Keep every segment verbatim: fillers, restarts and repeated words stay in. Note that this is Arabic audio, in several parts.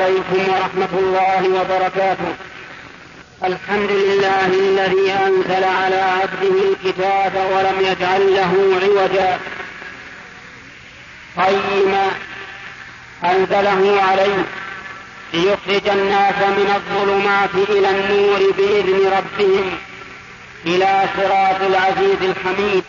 عليكم ورحمة الله وبركاته. الحمد لله الذي أنزل على عبده الكتاب ولم يجعل له عوجا قيما أنزله عليه ليخرج الناس من الظلمات إلى النور بإذن ربهم إلى صراط العزيز الحميد.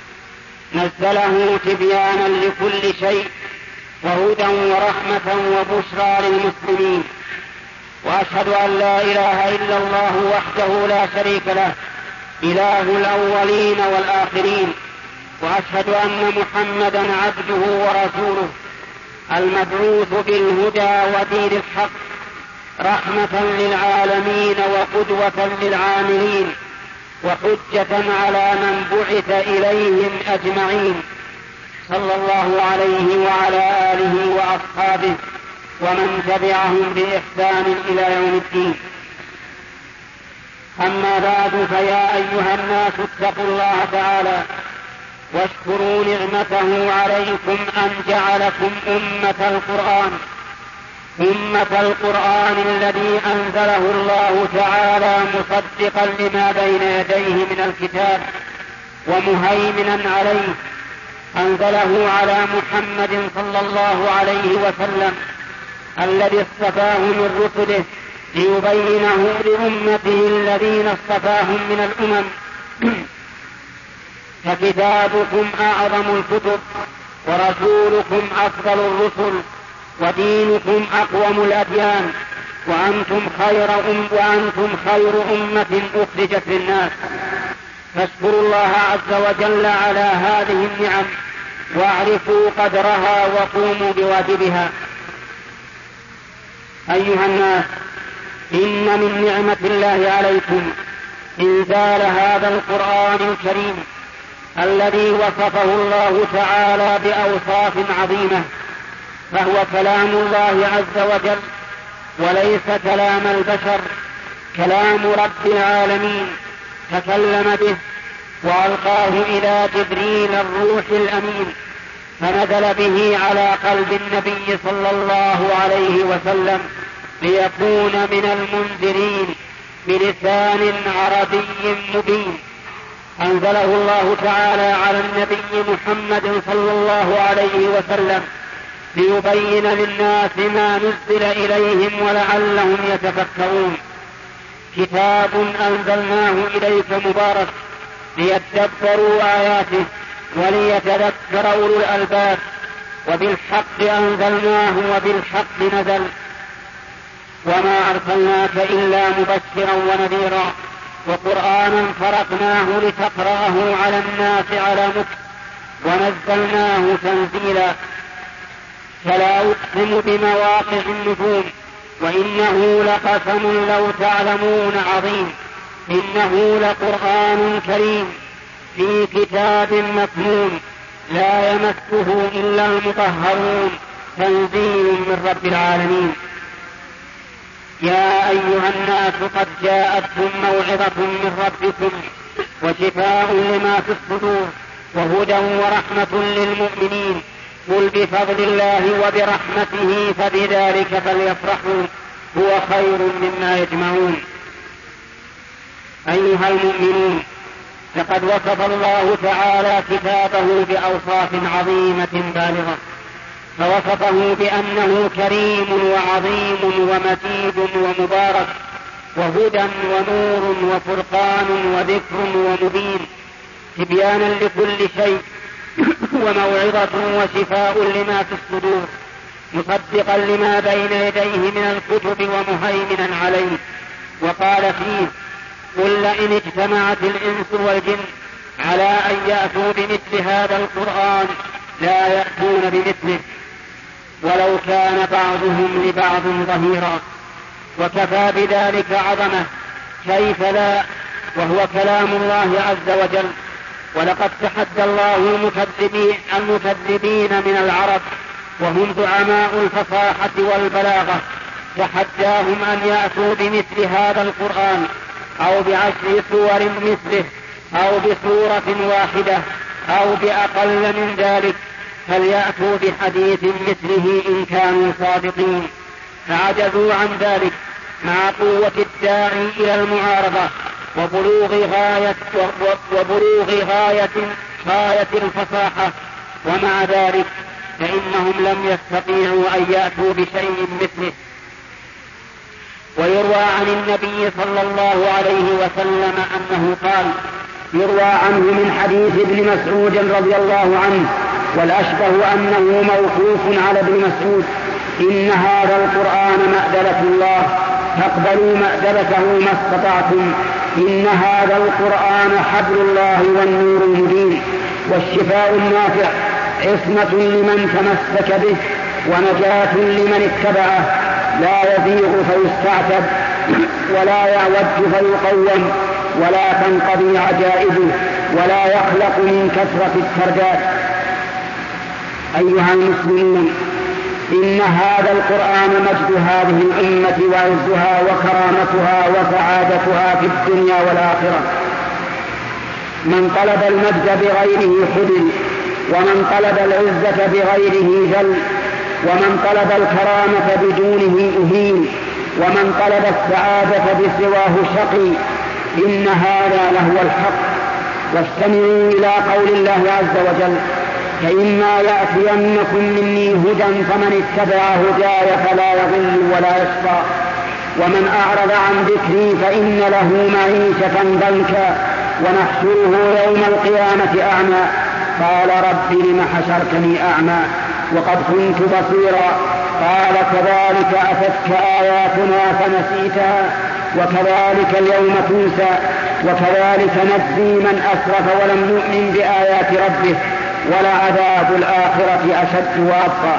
نزله تبيانا لكل شيء وهدى ورحمة وبشرى للمسلمين. وأشهد أن لا إله إلا الله وحده لا شريك له إله الأولين والآخرين، وأشهد أن محمدا عبده ورسوله المبعوث بالهدى ودين الحق رحمة للعالمين وقدوة للعاملين وحجة على من بعث إليهم أجمعين، صلى الله عليه وعلى آله وأصحابه ومن تبعهم بإحسان إلى يوم الدين. أما بعد، فيا أيها الناس اتقوا الله تعالى واشكروا نعمته عليكم أن جعلكم أمة القرآن أمة القرآن الذي أنزله الله تعالى مصدقا لما بين يديه من الكتاب ومهيمنا عليه. أنزله على محمد صلى الله عليه وسلم الذي اصطفاه من رسله ليبينه لأمته الذين اصطفاهم من الأمم. فكتابكم أعظم الكتب ورسولكم أفضل الرسل ودينكم أقوم الأديان وأنتم خير أم وأنتم خير أمة أخرجت للناس. فاشكروا الله عز وجل على هذه النعم واعرفوا قدرها وقوموا بواجبها. أيها الناس، إن من نعمة الله عليكم إنزال هذا القرآن الكريم الذي وصفه الله تعالى بأوصاف عظيمة، فهو كلام الله عز وجل وليس كلام البشر، كلام رب العالمين تكلم به وألقاه إلى جبريل الروح الأمين، فنزل به على قلب النبي صلى الله عليه وسلم ليكون من المنذرين بلسان عربي مبين. أنزله الله تعالى على النبي محمد صلى الله عليه وسلم ليبين للناس ما نزل إليهم ولعلهم يتفكرون. كتاب أنزلناه إليك مبارك ليتدبروا آياته وليتذكر أولو الألباب. وبالحق أنزلناه وبالحق نزل، وما أرسلناك إلا مبشرا ونذيرا وقرآنا فرقناه لتقرأه على الناس على مكث ونزلناه تنزيلا. فلا أقسم بمواقع النجوم وإنه لقسم لو تعلمون عظيم. إنه لقرآن كريم في كتاب مكنون لا يمسه إلا المطهرون، تنزيل من رب العالمين. يا أيها الناس قد جاءتكم موعظة من ربكم وشفاء لما في الصدور وهدى ورحمة للمؤمنين. قل بفضل الله وبرحمته فبذلك فليفرحوا هو خير مما يجمعون. أيها المؤمنون، لقد وصف الله تعالى كتابه بأوصاف عظيمة بالغة، فوصفه بأنه كريم وعظيم ومجيد ومبارك وهدى ونور وفرقان وذكر ومبين، تبيانا لكل شيء وموعظة وشفاء لما في الصدور، مصدقا لما بين يديه من الكتب ومهيمنا عليه. وقال فيه: قل لئن اجتمعت الإنس والجن على أن يأتوا بمثل هذا القرآن لا يأتون بمثله ولو كان بعضهم لبعض ظهيرا. وكفى بذلك عظمة، كيف لا وهو كلام الله عز وجل. ولقد تحدى الله المكذبين من العرب وهم زعماء الفصاحة والبلاغة، تحداهم أن يأتوا بمثل هذا القرآن أو بعشر سور مثله أو بسورة واحدة أو بأقل من ذلك، فليأتوا بحديث مثله إن كانوا صادقين. فعجزوا عن ذلك مع قوة الداعي إلى المعارضة وبلوغ غاية, وبلوغ غاية, غاية الفصاحة، ومع ذلك فإنهم لم يستطيعوا أن يأتوا بشيء مثله. ويروى عن النبي صلى الله عليه وسلم أنه قال: يروى عنه من حديث ابن مسعود رضي الله عنه، والأشبه أنه موقوف على ابن مسعود: إن هذا القرآن مأدبة الله فاقبلوا مأدبته ما استطعتم، إن هذا القرآن حبل الله والنور المبين والشفاء النافع، عصمة لمن تمسك به ونجاة لمن اتبعه، لا يزيغ فيستعتب ولا يعوج فيقوم ولا تنقضي عجائبه ولا يخلق من كثرة الترداد. أيها المسلمون، إن هذا القرآن مجد هذه الأمة وعزها وكرامتها وسعادتها في الدنيا والآخرة. من طلب المجد بغيره خذل، ومن طلب العزة بغيره ذل، ومن طلب الكرامة بدونه أهين، ومن طلب السعادة بسواه شقي. إن هذا لهو الحق. واستمعوا إلى قول الله عز وجل: فإما يأتينكم مني هدى فمن اتبع هداي فلا يضل ولا يشقى، ومن أعرض عن ذكري فإن له معيشة ضنكا ونحشره يوم القيامة أعمى. قال: رب لم حشرتني أعمى وقد كنت بصيرا. قال: كذلك أتتك آياتنا فنسيتها وكذلك اليوم تنسى وكذلك نجزي من أسرف ولم يؤمن بآيات ربه ولعذاب الآخرة أشد وأبقى.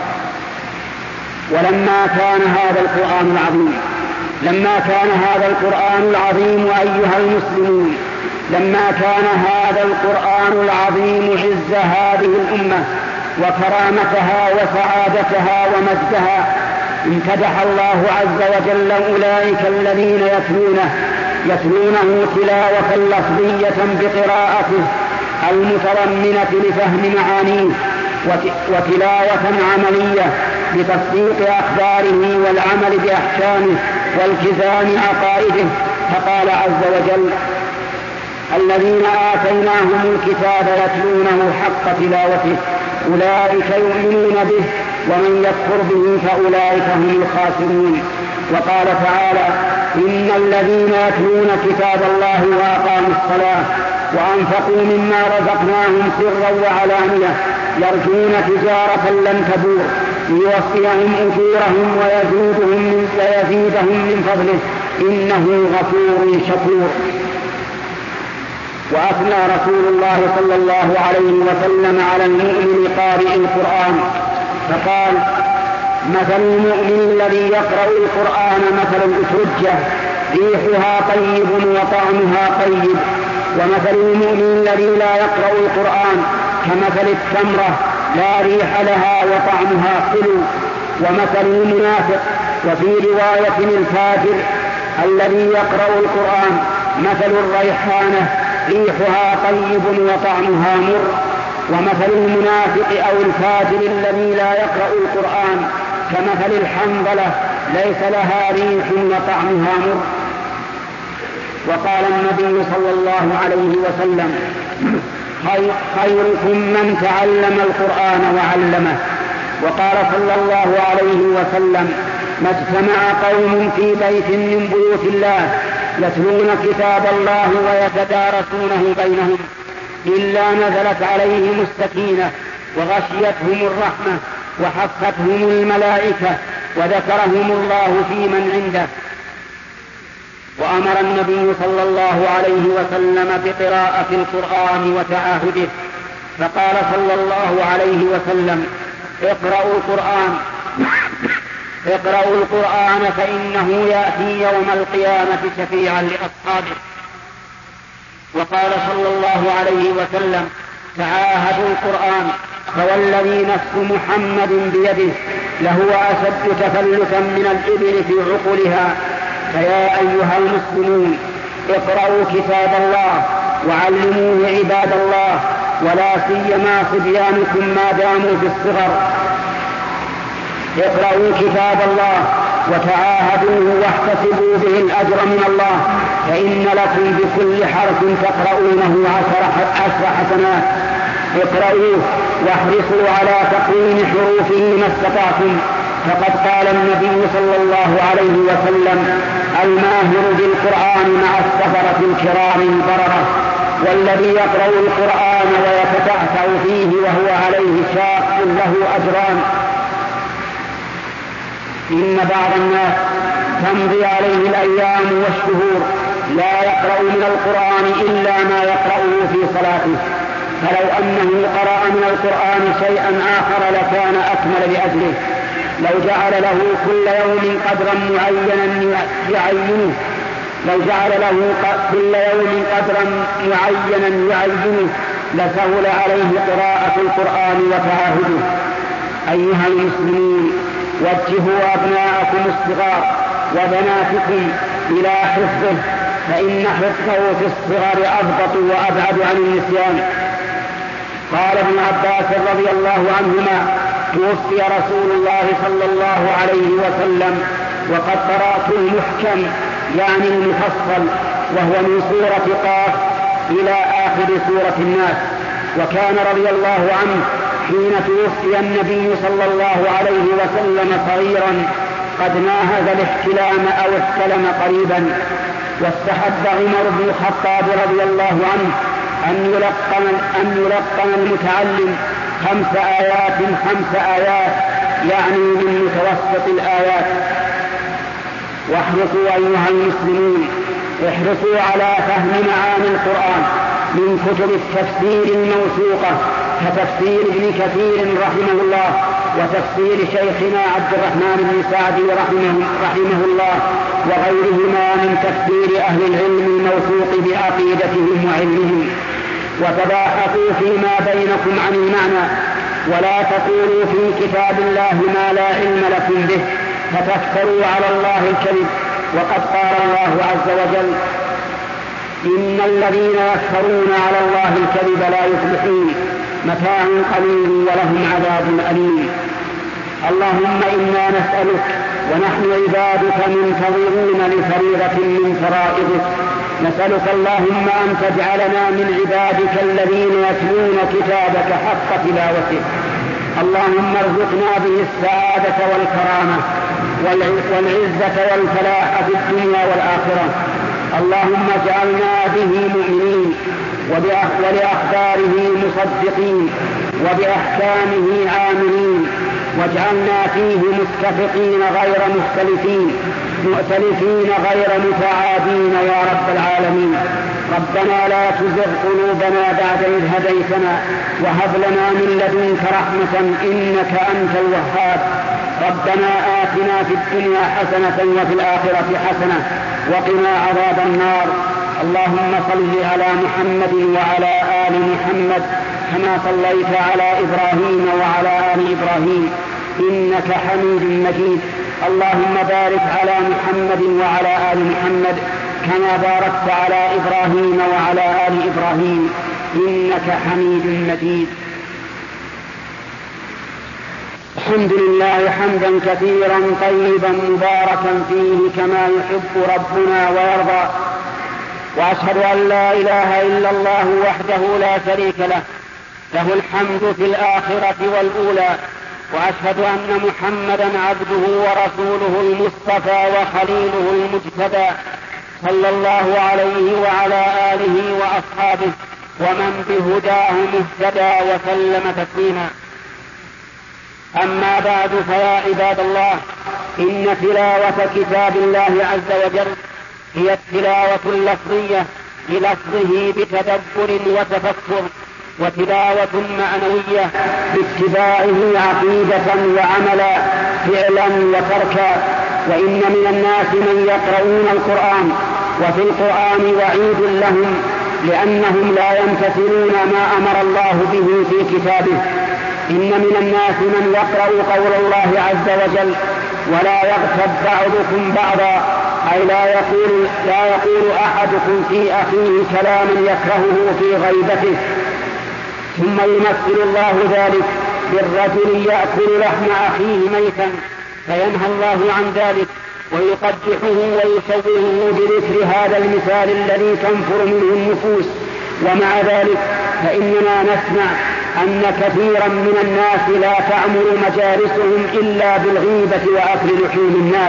ولما كان هذا القرآن العظيم لما كان هذا القرآن العظيم أيها المسلمون لما كان هذا القرآن العظيم عز هذه الأمة وكرامتها وسعادتها ومجدها، امتدح الله عز وجل أولئك الذين يتلونه يتلونه تلاوة لفظية بقراءته المتضمنة لفهم معانيه، وتلاوة عملية بتصديق أخباره والعمل بأحكامه والتزام عقائده. فقال عز وجل: الذين آتيناهم الكتاب يتلونه حق تلاوته أولئك يؤمنون به ومن يكفر به فأولئك هم الخاسرون. وقال تعالى: إن الذين يتلون كتاب الله وأقاموا الصلاة وأنفقوا مما رزقناهم سرا وعلانية يرجون تجارة لن تبور ليوفيهم أجورهم ويزيدهم من, ويزيدهم من فضله إنه غفور شكور. وأثنى رسول الله صلى الله عليه وسلم على المؤمن قارئ القرآن فقال: مثل المؤمن الذي يقرأ القرآن مثل الأترجة ريحها طيب وطعمها طيب، ومثل المؤمن الذي لا يقرأ القرآن كمثل التمرة لا ريح لها وطعمها حلو. ومثل المنافق وفي رواية الفاجر الذي يقرأ القرآن مثل الريحانة ريحها طيب وطعمها مر. ومثل المنافق أو الفاجر الذي لا يقرأ القرآن كمثل الحنظلة ليس لها ريح وطعمها مر. وقال النبي صلى الله عليه وسلم: خيركم من تعلم القرآن وعلمه. وقال صلى الله عليه وسلم: ما اجتمع قوم في بيت من بيوت الله يتلون كتاب الله ويتدارسونه بينهم إلا نزلت عليهم السكينة وغشيتهم الرحمة وحفتهم الملائكة وذكرهم الله في من عنده. وأمر النبي صلى الله عليه وسلم بقراءة القرآن وتعاهده، فقال صلى الله عليه وسلم: اقرأوا القرآن اقرأوا القرآن فإنه يأتي يوم القيامة شفيعا لأصحابه. وقال صلى الله عليه وسلم: تعاهدوا القرآن فوالذي نفس محمد بيده لهو أشد تفلتا من الإبل في عقلها. فيا أيها المسلمون، اقرأوا كتاب الله وعلموه عباد الله، ولا سيما صبيانكم ما داموا في الصغر. اقرأوا كتاب الله وتعاهدوه واحتسبوا به الأجر من الله، فإن لكم بكل حرف تقرؤونه عشر حسنات. اقرؤوه واحرصوا على تقويم حروفه ما استطعتم، فقد قال النبي صلى الله عليه وسلم: الماهر بالقرآن مع السفرة الكرام البررة، والذي يقرأ القرآن ويتتعتع فيه وهو عليه شاق له أجران. إن بعض الناس تمضي عليه الأيام والشهور لا يقرأ من القرآن إلا ما يقرأه في صلاته، فلو أنه قرأ من القرآن شيئا آخر لكان أكمل لأجله. لو جعل له كل يوم قدرا معينا يعينه لو جعل له كل يوم قدرا معينا يعينه لسهل عليه قراءة القرآن وتعاهده. أيها المسلمون، وجهوا أبناءكم الصغار وبناتكم إلى حفظه، فإن حفظه في الصغر أضبط وأبعد عن النسيان. قال ابن عباس رضي الله عنهما: توفي رسول الله صلى الله عليه وسلم وقد قرأت المحكم يعني المفصل، وهو من سورة قاف إلى آخر سورة الناس. وكان رضي الله عنه حين توفي النبي صلى الله عليه وسلم صغيرا قد ناهز الاحتلام أو احتلم قريبا. واستحب عمر بن الخطاب رضي الله عنه أن يلقن, أن يلقن المتعلم خمس آيات خمس آيات يعني من متوسط الآيات. واحرصوا أيها المسلمون، احرصوا على فهم معاني القرآن من كتب التفسير الموثوقة كتفسير ابن كثير رحمه الله، وتفسير شيخنا عبد الرحمن بن سعدي رحمه, رحمه الله، وغيرهما من تفسير أهل العلم الموثوق بعقيدتهم وعلمهم. وتباحثوا فيما بينكم عن المعنى، ولا تقولوا في كتاب الله ما لا علم لكم به فتفتروا على الله الكذب. وقد قال الله عز وجل: إن الذين يفترون على الله الكذب لا يفلحون، متاع قليل ولهم عذاب أليم. اللهم إنا نسألك ونحن عبادك منتظرون لفريضة من فرائضك، نسألك اللهم أن تجعلنا من عبادك الذين يتلون كتابك حق تلاوته. اللهم ارزقنا به السعادة والكرامة والعزة والفلاح في الدنيا والآخرة. اللهم اجعلنا به مؤمنين ولأخباره مصدقين وبأحكامه عاملين، واجعلنا فيه متفقين غير مختلفين مؤتلفين غير متعادين يا رب العالمين. ربنا لا تزغ قلوبنا بعد إذ هديتنا وهب لنا من لدنك رحمة إنك أنت الوهاب. ربنا آتنا في الدنيا حسنة وفي الآخرة حسنة وقنا عذاب النار. اللهم صل على محمد وعلى آل محمد كما صليت على إبراهيم وعلى آل إبراهيم إنك حميد مجيد. اللهم بارك على محمد وعلى آل محمد كما باركت على إبراهيم وعلى آل إبراهيم إنك حميد مجيد. الحمد لله حمدا كثيرا طيبا مباركا فيه كما يحب ربنا ويرضى، وأشهد أن لا إله إلا الله وحده لا شريك له، له الحمد في الآخرة والأولى، وأشهد أن محمدا عبده ورسوله المصطفى وخليله المجتبى صلى الله عليه وعلى آله وأصحابه ومن بهداه مهتدى وسلم تسليما. أما بعد، فيا عباد الله، إن تلاوة كتاب الله عز وجل هي التلاوة اللفظية بلفظه بتدبر وتفكر، وتلاوة معنوية باتباعه عقيدة وعملا فعلا وتركا. وإن من الناس من يقرؤون القرآن وفي القرآن وعيد لهم لأنهم لا يمتثلون ما أمر الله به في كتابه. إن من الناس من يقرأ قول الله عز وجل: ولا يغتب بعضكم بعضا، أي لا يقول, لا يقول أحدكم في أخيه كلاما يكرهه في غيبته. ثم يمثل الله ذلك بالرجل يأكل لحم أخيه ميتا فينهى الله عن ذلك ويقدحه ويشوهه بذكر هذا المثال الذي تنفر منه النفوس. ومع ذلك فإننا نسمع أن كثيرا من الناس لا تعمر مجالسهم إلا بالغيبة وأكل لحوم الناس.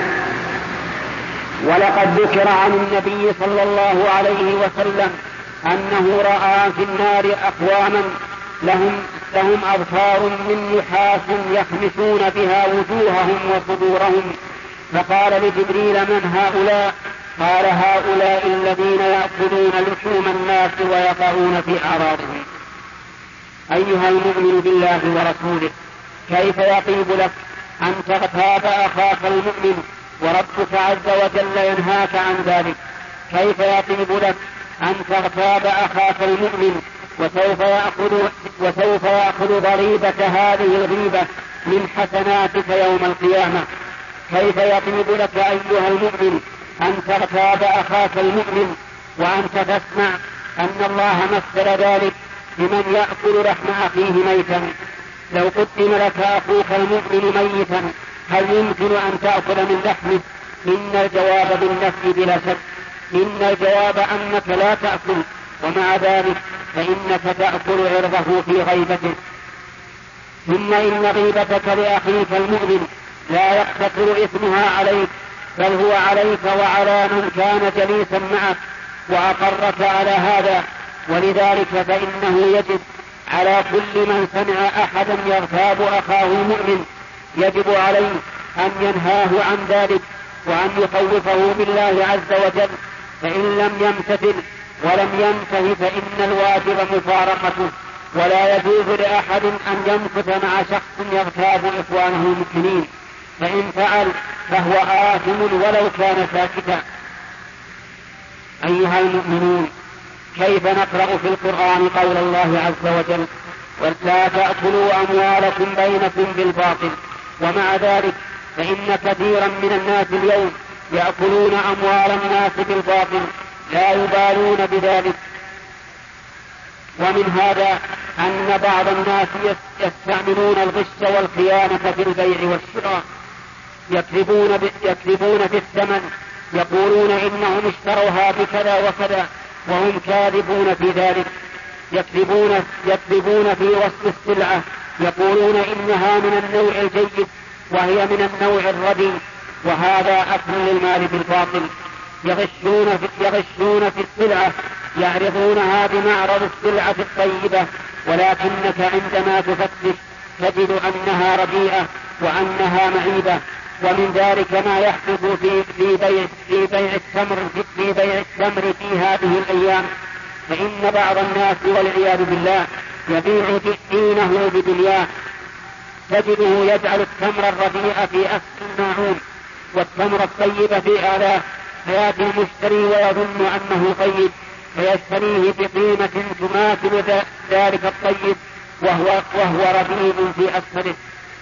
ولقد ذكر عن النبي صلى الله عليه وسلم أنه رأى في النار أقواما لهم, لهم أظفار من نحاس يخمسون بها وجوههم وصدورهم، فقال لجبريل: من هؤلاء؟ قال: هؤلاء الذين يأكلون لحوم الناس ويقعون في أعراضهم. أيها المؤمن بالله ورسوله، كيف يطيب لك أن تغتاب أخاك المؤمن وربك عز وجل ينهاك عن ذلك؟ كيف يطيب لك أن تغتاب أخاك المؤمن وسوف يأخذ, وسوف يأخذ ضريبة هذه الغيبة من حسناتك يوم القيامة؟ كيف يطيب لك أيها المؤمن أن تغتاب أخاك المؤمن وأنت تسمع أن الله مثل ذلك بمن يأكل لحم أخيه ميتا؟ لو قدم لك أخوك المؤمن ميتا هل يمكن أن تأكل من لحمه؟ إن الجواب بالنفي بلا شك، إن الجواب أنك لا تأكل، ومع ذلك فإنك تأكل عرضه في غيبته. ثم إن غيبتك لأخيك المؤمن لا يقتصر إثمها عليك، بل هو عليك وعلى من كان جليسا معك وأقرك على هذا. ولذلك فإنه يجب على كل من سمع أحدا يغتاب أخاه المؤمن، يجب عليه أن ينهاه عن ذلك وأن يخوفه بالله عز وجل، فإن لم يمتثل ولم ينته فإن الواجب مفارقته. ولا يجوز لأحد أن يمكث مع شخص يغتاب إخوانه المسلمين، فإن فعل فهو آثم ولو كان ساكتا. أيها المؤمنون، كيف نقرأ في القرآن قول الله عز وجل: ولا تأكلوا أموالكم بينكم بالباطل؟ ومع ذلك فإن كثيرا من الناس اليوم يأكلون أموال الناس بالباطل لا يبالون بذلك. ومن هذا أن بعض الناس يستعملون الغش والخيانة في البيع والشراء، يكذبون يكذبون في الثمن، يقولون إنهم اشتروها بكذا وكذا وهم كاذبون في ذلك، يكذبون, يكذبون في وصف السلعة، يقولون إنها من النوع الجيد وهي من النوع الرديء، وهذا أكل للمال بالباطل. يغشون في, يغشون في السلعة، يعرضونها بمعرض السلعة الطيبة، ولكنك عندما تفتش تجد أنها رديئة وأنها معيبة. ومن ذلك ما يحدث في, في, بيع, في بيع التمر في بيع التمر في هذه الأيام، فإن بعض الناس والعياذ بالله يبيع دينه بدنياه، تجده يجعل التمر الرديء في أسفل الماعون والتمر الطيب في أعلاه، فيأتي المشتري ويظن أنه طيب فيشتريه بقيمة تماثل ذلك الطيب وهو, وهو رديء في أسفله.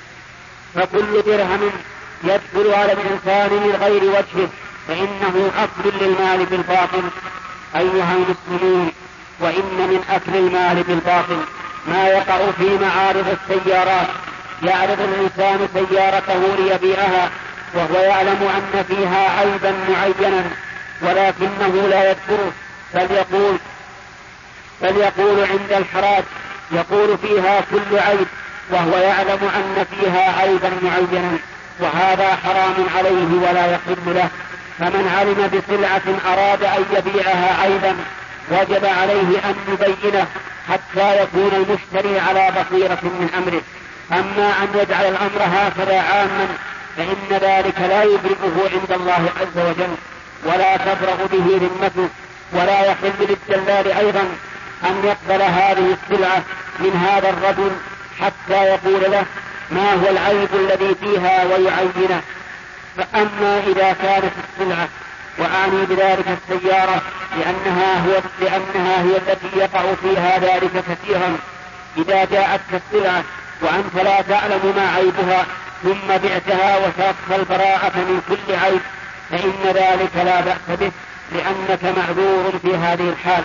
فكل درهم يدخل على الإنسان من غير وجهه فإنه أكل للمال بالباطل. أيها المسلمون، وإن من أكل المال بالباطل ما يقع في معارض السيارات. يعرض الإنسان سيارته ليبيعها وهو يعلم أن فيها عيبا معينا ولكنه لا يذكره، بل يقول, بل يقول عند الحراج يقول فيها كل عيب وهو يعلم أن فيها عيبا معينا، وهذا حرام عليه ولا يحل له. فمن علم بسلعة أراد أن يبيعها عيبا وجب عليه أن يبينه حتى يكون المشتري على بصيرة من أمره. أما أن يجعل الأمر هكذا عاما فإن ذلك لا يبرئه عند الله عز وجل ولا تبرأ به ذمته. ولا يحل للدلال أيضا أن يقبل هذه السلعة من هذا الرجل حتى يقول له ما هو العيب الذي فيها ويعينه. فأما إذا كانت السلعة، وأعني بذلك السيارة لأنها, هو لأنها هي التي يقع فيها ذلك كثيرا، إذا جاءتك السلعة وأنت لا تعلم ما عيبها ثم بعتها وشاقت البراءة من كل عيب فإن ذلك لا بأس به لأنك معذور في هذه الحال.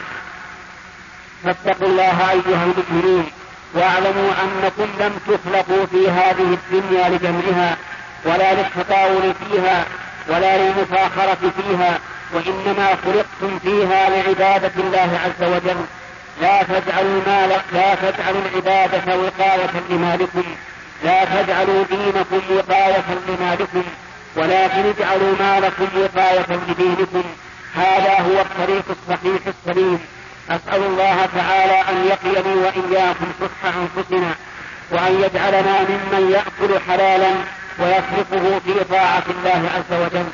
فاتقوا الله أيها المؤمنين، واعلموا أنكم لم تخلقوا في هذه الدنيا لجمعها، ولا للتطاول فيها ولا للمفاخرة فيها، وإنما خلقتم فيها لعبادة الله عز وجل. لا تجعلوا المال لا تجعلوا العبادة وقاية لمالكم لا تجعلوا دينكم وقاية لمالكم، ولكن اجعلوا مالكم وقاية لدينكم. هذا هو الطريق الصحيح السليم. أسأل الله تعالى أن يقيني وإياكم شح أنفسنا، وأن يجعلنا ممن يأكل حلالا ويصرفه في طاعة الله عز وجل.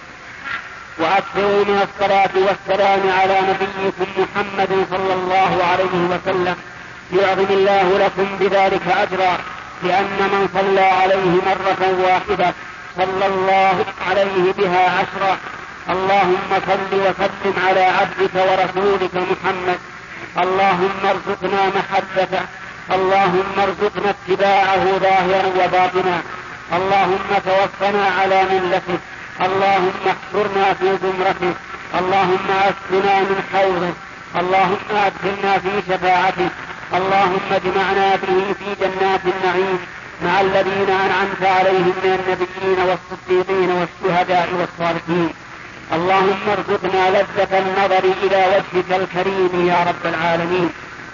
وأكثروا من الصلاة والسلام على نبيكم محمد صلى الله عليه وسلم، يعظم الله لكم بذلك أجرا، لأن من صلى عليه مرة واحدة صلى الله عليه بها عشرا. اللهم صل وسلم على عبدك ورسولك محمد. اللهم ارزقنا محبته، اللهم ارزقنا اتباعه ظاهرا وباطنا. اللهم توفنا على ملته، اللهم احشرنا في زمرته، اللهم اسقنا من حوضه، اللهم ادخلنا في شفاعته، اللهم اجمعنا به في جنات النعيم مع الذين أنعمت عليهم من النبيين والصديقين والشهداء والصالحين. اللهم ارزقنا لذة النظر إلى وجهك الكريم يا رب العالمين.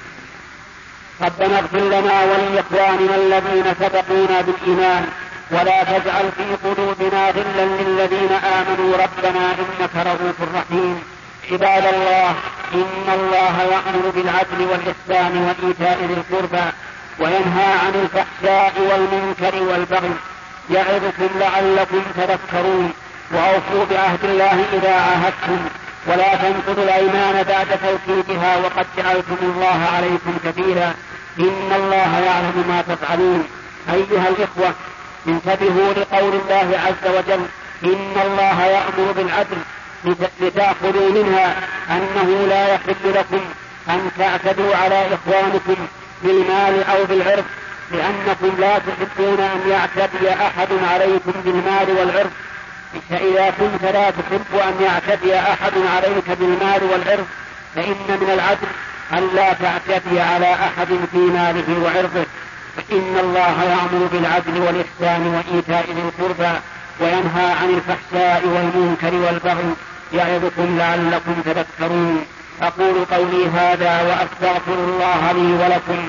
ربنا اغفر لنا ولإخواننا الذين سبقونا بالإيمان، ولا تجعل في قلوبنا غلا للذين آمنوا ربنا إنك رؤوف رحيم. عباد الله، إن الله يأمر بالعدل والإحسان وإيتاء ذي القربى وينهى عن الفحشاء والمنكر والبغي، يعظكم لعلكم تذكرون. وأوفوا بعهد الله إذا عاهدتم، ولا تنقضوا الأيمان بعد توكيدها وقد جعلتم الله عليكم كبيرا، إن الله يعلم ما تفعلون. أيها الإخوة، انتبهوا لقول الله عز وجل: إن الله يأمر بالعدل، لتأخذوا منها أنه لا يحل لكم أن تعتدوا على إخوانكم بالمال أو بالعرض، لأنكم لا تحبون أن يعتدي أحد عليكم بالمال والعرض. فإذا كنت لا تحب أن يعتدي أحد عليك بالمال والعرض، فإن من العدل أن لا تعتدي على أحد في ماله وعرضه. فإن الله يأمر بالعدل والإحسان وإيتاء ذي القربى وينهى عن الفحشاء والمنكر والبغي، يعظكم لعلكم تذكرون. أقول قولي هذا وأستغفر الله لي ولكم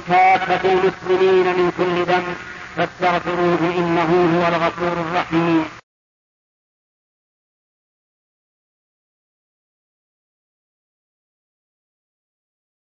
ولكافة المسلمين من كل ذنب، فاستغفروه إنه هو الغفور الرحيم.